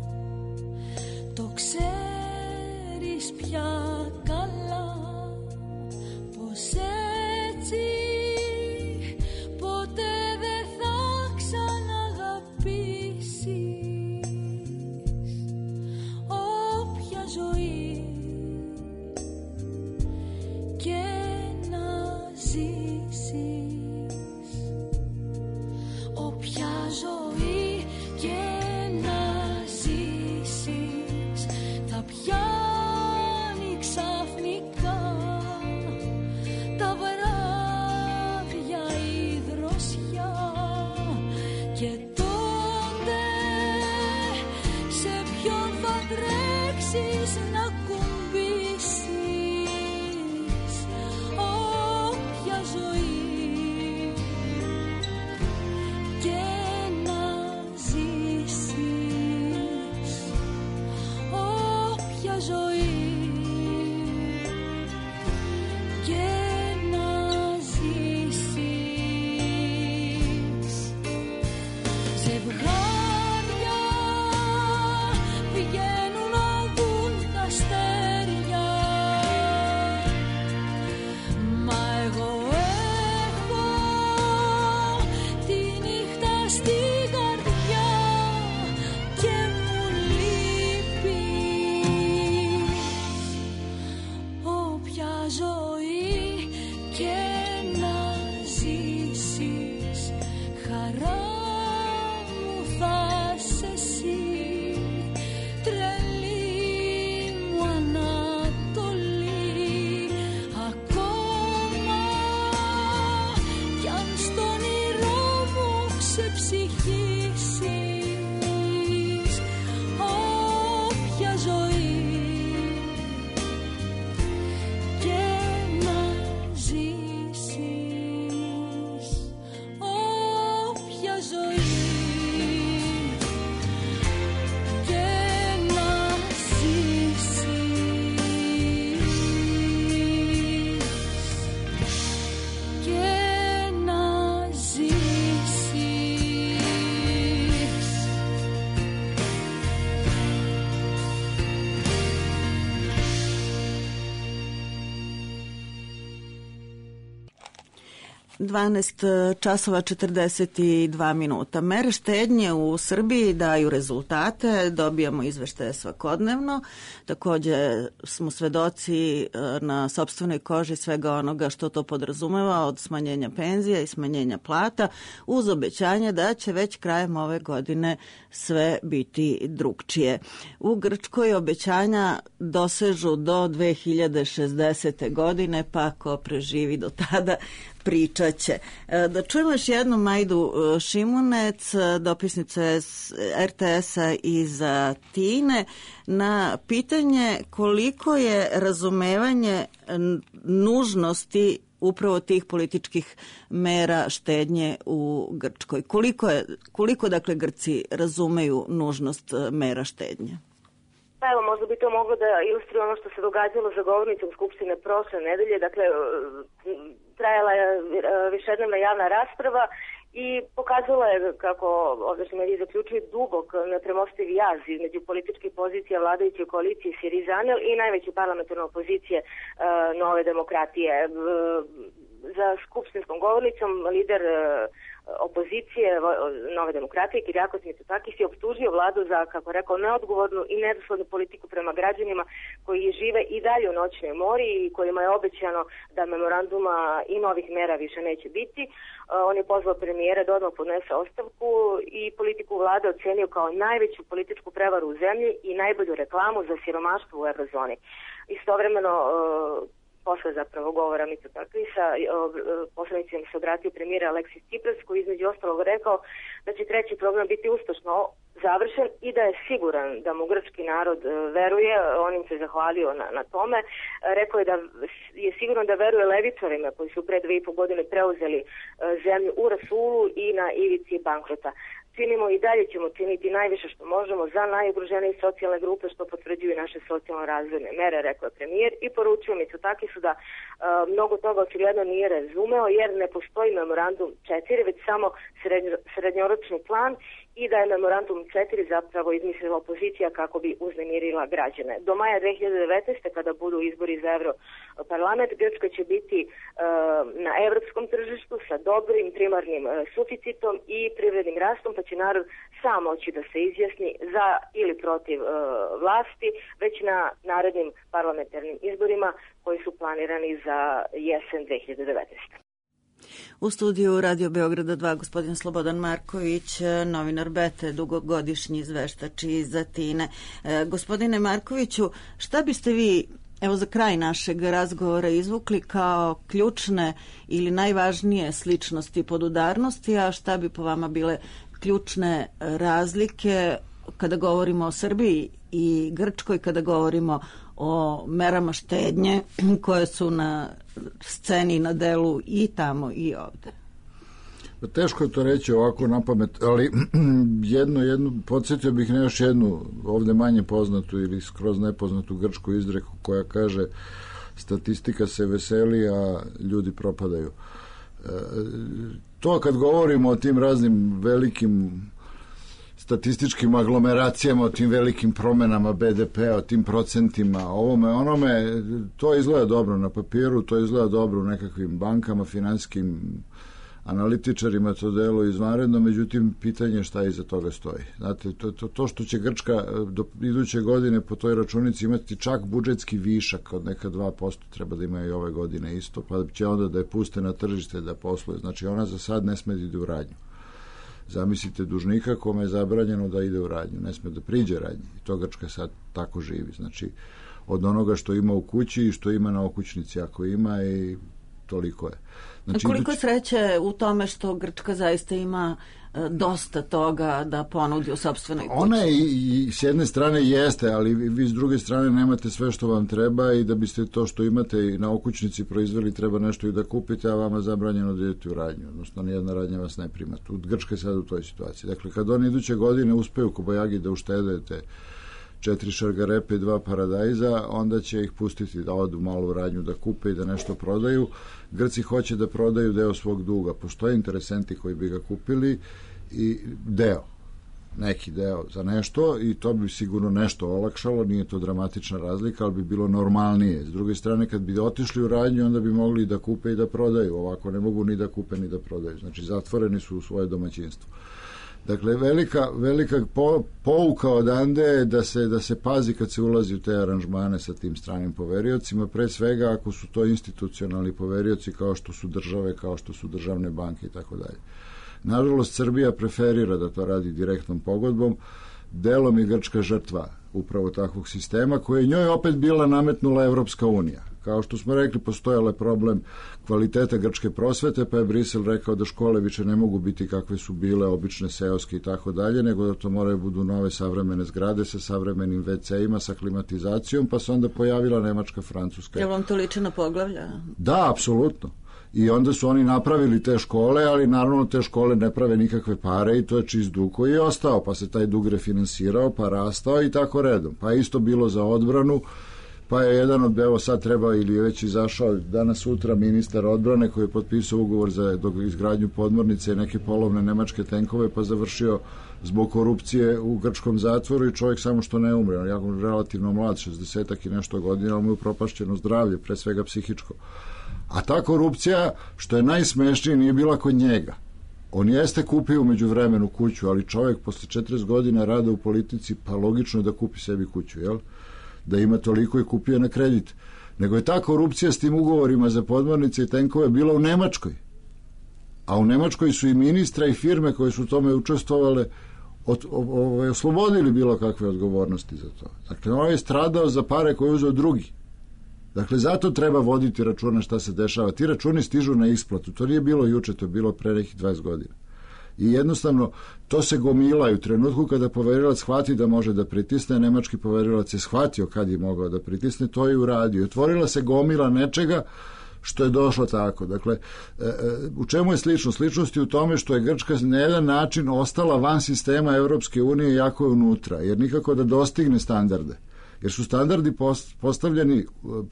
[SPEAKER 6] το ξέρεις πια καλά πως έτσι ποτέ δεν θα ξαναγαπήσεις. Όποια ζωή και να ζήσεις, όποια ζωή και να ζήσεις, θα πιάνει ξαφνικά τα βράδια η δροσιά και τότε σε ποιον θα τρέξεις να κουμπήσεις. Όποια ζωή και να ζήσεις, όποια ζωή
[SPEAKER 1] dvanaest časova četrdeset dva minuta. Mere štednje u Srbiji daju rezultate, dobijamo izveštaje svakodnevno. Takođe smo svedoci na sopstvenoj koži svega onoga što to podrazumeva, od smanjenja penzija i smanjenja plata, uz obećanje da će već krajem ove godine sve biti drugčije. U Grčkoj obećanja dosežu do dve hiljade šezdesete godine, pa ko preživi do tada pričat će. Da čujemo još jednu Majdu Šimunec, dopisnica er te es-a iz Atine, na pitanje koliko je razumevanje nužnosti upravo tih političkih mera štednje u Grčkoj. Koliko, je, koliko dakle Grci razumeju nužnost mera štednje?
[SPEAKER 4] Pa evo, možda bi to moglo da ilustruje ono što se događalo za govornicom Skupštine prošle nedelje. Dakle, trajala je višednevna javna rasprava i pokazala je, kako ovdašnji mediji zaključuju, dubok, nepremostiv jaz između političkih pozicija vladajuće koalicije Sirizanel i najveće parlamentarne opozicije uh, Nove demokratije. Za skupštinskom govornicom lider uh, opozicije Nove demokratije Kirijakos Mitsotakis je optužio vladu za, kako rekao, neodgovornu i nedoslednu politiku prema građanima koji žive i dalje u noćnoj mori i kojima je obećano da memoranduma i novih mera više neće biti. On je pozvao premijera da odmah podnese ostavku i politiku vlade ocenio kao najveću političku prevaru u zemlji i najbolju reklamu za siromaštvo u eurozoni. Istovremeno, posle zapravo govora Mitsotakisa, poslanicima se obratio premijer Aleksis Tsipras, koji između ostalog rekao da će treći program biti uspešno završen i da je siguran da mu grčki narod veruje. On im se zahvalio na, na tome. Rekao je da je siguran da veruje levičarima koji su pre dve i po godine preuzeli zemlju u rasulu i na ivici bankrota. Činimo i dalje ćemo činiti najviše što možemo za najugroženije socijalne grupe, što potvrđuju naše socijalno razvojne mere, rekao je premijer i poručio Mitsotakisu da uh, mnogo toga očigledno nije razumeo jer ne postoji memorandum četiri, već samo srednjo, srednjoročni plan i da je memorandum četiri zapravo izmislila opozicija kako bi uznemirila građane. Do maja dve hiljade devetnaeste. kada budu izbori za Europarlament, Grčka će biti uh, na evropskom tržištu sa dobrim primarnim uh, suficitom i privrednim rastom, pa će narod sam moći da se izjasni za ili protiv uh, vlasti već na narednim parlamentarnim izborima koji su planirani za jesen dve hiljade devetnaeste.
[SPEAKER 1] U studiju Radio Beograda dva gospodin Slobodan Marković, novinar Bete, dugogodišnji izveštač iz Atine. E, gospodine Markoviću, šta biste vi, evo za kraj našeg razgovora, izvukli kao ključne ili najvažnije sličnosti podudarnosti, a šta bi po vama bile ključne razlike kada govorimo o Srbiji i Grčkoj, kada govorimo o merama štednje koje su na sceni, na delu i tamo i ovde?
[SPEAKER 5] Teško je to reći ovako na pamet, ali jedno, jednu, podsjetio bih na još jednu ovde manje poznatu ili skroz nepoznatu grčku izreku koja kaže statistika se veseli, a ljudi propadaju. E, to kad govorimo o tim raznim velikim statističkim aglomeracijama, o tim velikim promenama be de pe, o tim procentima, ovome, onome, to izgleda dobro na papiru, to izgleda dobro u nekakvim bankama, finansijskim analitičarima, to delo izvanredno, međutim, pitanje je šta iza toga stoji. Znate, to, to, to što će Grčka do iduće godine po toj računici imati čak budžetski višak od neka dva posto, treba da ima i ove godine isto, pa će onda da je puste na tržište da posluje. Znači, ona za sad ne sme da ide u radnju. Zamislite dužnika kome je zabranjeno da ide u radnju, ne sme da priđe radnji. I to Grčka sad tako živi. Znači, od onoga što ima u kući i što ima na okućnici, ako ima, i toliko je. Znači,
[SPEAKER 1] A koliko je
[SPEAKER 5] idući...
[SPEAKER 1] sreće u tome što Grčka zaista ima e, dosta toga da ponudi u sopstvenoj kući?
[SPEAKER 5] Ona je, i, i s jedne strane jeste, ali vi, vi s druge strane nemate sve što vam treba i da biste to što imate i na okućnici proizveli treba nešto i da kupite, a vama zabranjeno da idete u radnju. Odnosno, nijedna radnja vas ne prima. Tu Grčka je sad u toj situaciji. Dakle, kad oni iduće godine uspeju Kobajagi da uštedete četiri šargarepe i dva paradajza, onda će ih pustiti da odu malo u radnju, da kupe i da nešto prodaju. Grci hoće da prodaju deo svog duga. Postoje interesenti koji bi ga kupili i deo, neki deo za nešto, i to bi sigurno nešto olakšalo, nije to dramatična razlika, ali bi bilo normalnije. S druge strane, kad bi otišli u radnju, onda bi mogli da kupe i da prodaju. Ovako ne mogu ni da kupe ni da prodaju. Znači, zatvoreni su u svoje domaćinstvo. Dakle, velika, velika po, pouka odande je da se, da se pazi kad se ulazi u te aranžmane sa tim stranim poveriocima, pre svega ako su to institucionalni poverioci kao što su države, kao što su državne banke i tako dalje. Nažalost, Srbija preferira da to radi direktnom pogodbom, delom je Grčka žrtva upravo takvog sistema, koje je njoj opet bila nametnula Evropska unija. Kao što smo rekli, postojala je problem kvaliteta grčke prosvete, pa je Brisel rekao da škole više ne mogu biti kakve su bile, obične seoske i tako dalje, nego da to moraju budu nove savremene zgrade sa savremenim ve ce-ima, sa klimatizacijom, pa se onda pojavila Nemačka, Francuska.
[SPEAKER 1] Je li vam to liči na poglavlja?
[SPEAKER 5] Da, apsolutno. I onda su oni napravili te škole, ali naravno te škole ne prave nikakve pare i to je čist dug koji je ostao, pa se taj dug refinansirao, pa rastao i tako redom. Pa je isto bilo za odbranu, pa je jedan od, evo sad treba, ili je već izašao danas sutra ministar odbrane koji je potpisao ugovor za izgradnju podmornice i neke polovne nemačke tenkove, pa završio zbog korupcije u grčkom zatvoru i čovjek samo što ne umre. On je relativno mlad, šezdesetak i nešto godina, ali mu je upropašćeno zdravlje, pre svega psihičko. A ta korupcija, što je najsmešnije, nije bila kod njega. On jeste kupio umeđu vremenu kuću, ali čovjek posle četrdeset godina rada u politici, pa logično je da kupi sebi kuću, jel? Da ima toliko i kupio na kredit. Nego je ta korupcija s tim ugovorima za podmornice i tenkove bila u Nemačkoj. A u Nemačkoj su i ministra i firme koje su u tome učestvovale od, o, o, oslobodili bilo kakve odgovornosti za to. Dakle, on je stradao za pare koje je uzeo drugi. Dakle, zato treba voditi računa šta se dešava. Ti računi stižu na isplatu. To nije bilo juče, to je bilo pre nekih dvadeset godina. I jednostavno, to se gomila u trenutku kada poverilac shvati da može da pritisne, nemački poverilac je shvatio kad je mogao da pritisne, to je uradio. Otvorila se gomila nečega što je došlo tako. Dakle, u čemu je sličnost? Sličnost je u tome što je Grčka na jedan način ostala van sistema Evropske unije jako je unutra, jer nikako da dostigne standarde. Jer su standardi postavljeni,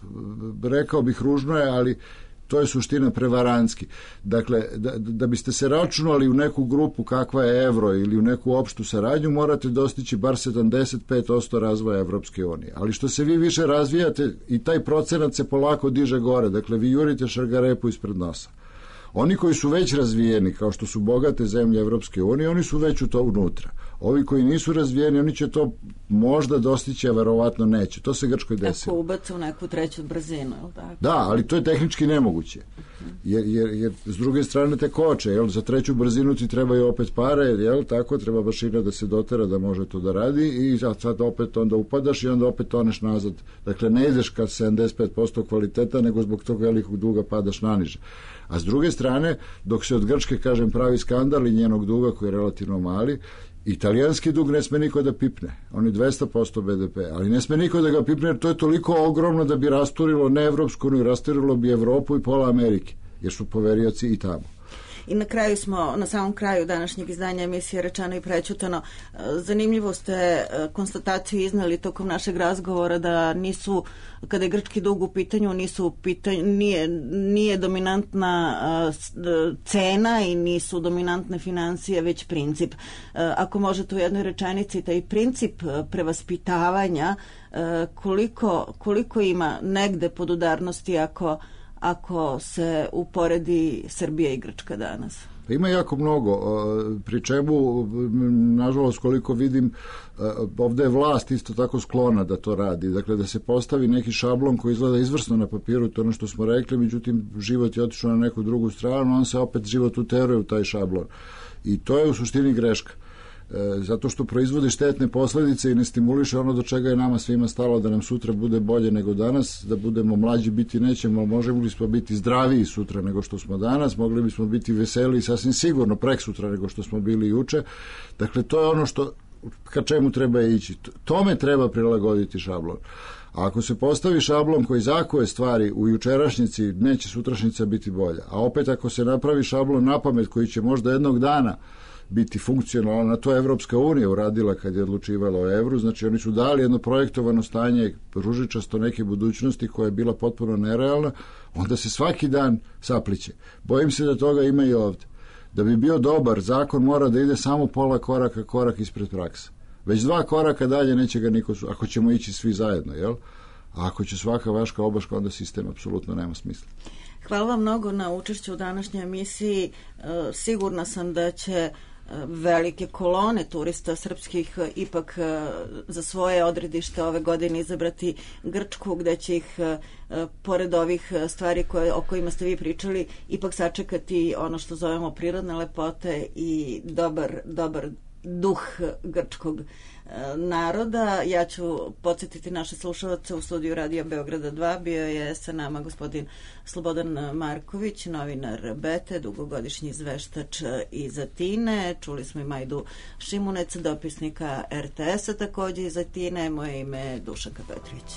[SPEAKER 5] rekao bih ružno je, ali to je suština prevarantski. Dakle, da, da biste se računali u neku grupu kakva je evro ili u neku opštu saradnju, morate dostići bar sedamdeset pet posto razvoja Evropske unije. Ali što se vi više razvijate i taj procenat se polako diže gore. Dakle, vi jurite šargarepu ispred nosa. Oni koji su već razvijeni, kao što su bogate zemlje Evropske unije, oni su već u to unutra. Ovi koji nisu razvijeni, oni će to možda dostići, a verovatno neće. To se Grčkoj desilo.
[SPEAKER 1] Ako ubacu neku treću brzinu, je li tako?
[SPEAKER 5] Da, ali to je tehnički nemoguće. Jer, jer, jer s druge strane te koče, jel? Za treću brzinu ti trebaju opet pare, jel? Tako, treba mašina da se dotera da može to da radi i sad opet onda upadaš i onda opet toneš nazad. Dakle, ne ideš ka sedamdeset pet posto kvaliteta, nego zbog tog velikog duga padaš naniže. A s druge strane, dok se od Grčke, kažem, pravi skandal i njenog duga koji je relativno mali, italijanski dug ne sme niko da pipne. On je dvesta posto be de pe, ali ne sme niko da ga pipne jer to je toliko ogromno da bi rasturilo ne Evropsku uniju, rasturilo bi Evropu i pola Amerike, jer su poverioci i tamo.
[SPEAKER 1] I na kraju smo, na samom kraju današnjeg izdanja emisije Rečeno i prećutano, zanimljivo ste konstataciju iznali tokom našeg razgovora da nisu, kada je grčki dug u pitanju, nisu u pitanju, nije, nije dominantna cena i nisu dominantne financije, već princip. Ako možete u jednoj rečenici, taj princip prevaspitavanja, koliko, koliko ima negde podudarnosti ako ako se uporedi Srbija i Grčka danas?
[SPEAKER 5] Pa ima jako mnogo, pri čemu, nažalost, koliko vidim, ovde je vlast isto tako sklona da to radi. Dakle, da se postavi neki šablon koji izgleda izvrsno na papiru, to je ono što smo rekli, međutim, život je otišao na neku drugu stranu, on se opet život uteruje u taj šablon. I to je u suštini greška. Zato što proizvodi štetne posledice i ne stimuliše ono do čega je nama svima stalo, da nam sutra bude bolje nego danas, da budemo mlađi, biti nećemo, možemo bismo biti zdraviji sutra nego što smo danas, mogli bismo biti veseliji sasvim sigurno prek sutra nego što smo bili juče. Dakle, to je ono što, ka čemu treba ići. Tome treba prilagoditi šablon. A ako se postavi šablon koji zakuje stvari u jučerašnjici, neće sutrašnjica biti bolja. A opet ako se napravi šablon na pamet koji će možda jednog dana biti funkcionalno, na to Evropska unija uradila kad je odlučivala o evru, znači oni su dali jedno projektovano stanje ružičasto neke budućnosti koja je bila potpuno nerealna, onda se svaki dan sapliće. Bojim se da toga ima i ovde. Da bi bio dobar, zakon mora da ide samo pola koraka, korak ispred praksa. Već dva koraka dalje neće ga niko, ako ćemo ići svi zajedno, jel? A ako će svaka vaška obaška, onda sistem apsolutno nema smisla.
[SPEAKER 1] Hvala vam mnogo na učešću u današnjoj emisiji. Sigurna sam da će velike kolone turista srpskih ipak za svoje odredište ove godine izabrati Grčku, gde će ih pored ovih stvari koje, o kojima ste vi pričali, ipak sačekati ono što zovemo prirodne lepote i dobar, dobar duh grčkog naroda. Ja ću podsjetiti naše slušalce, u studiju Radija Beograda dva bio je sa nama gospodin Slobodan Marković, novinar Bete, dugogodišnji izveštač iz Atine. Čuli smo i Majdu Šimunec, dopisnika er te es-a takođe iz Atine. Moje ime je Dušanka Petrović.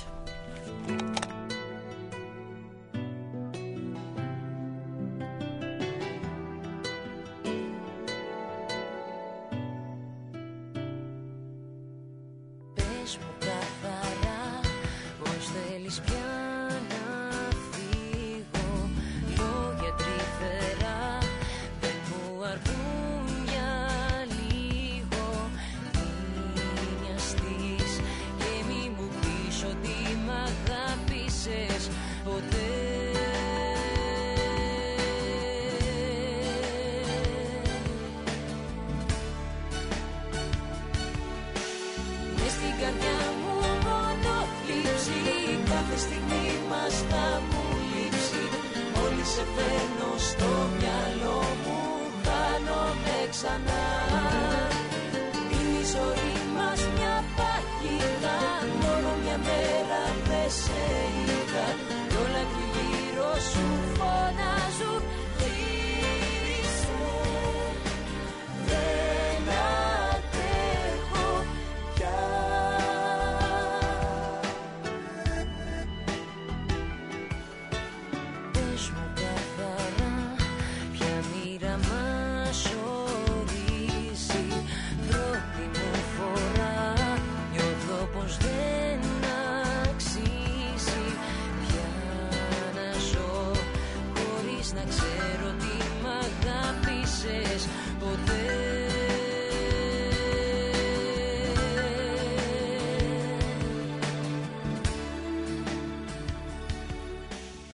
[SPEAKER 6] Να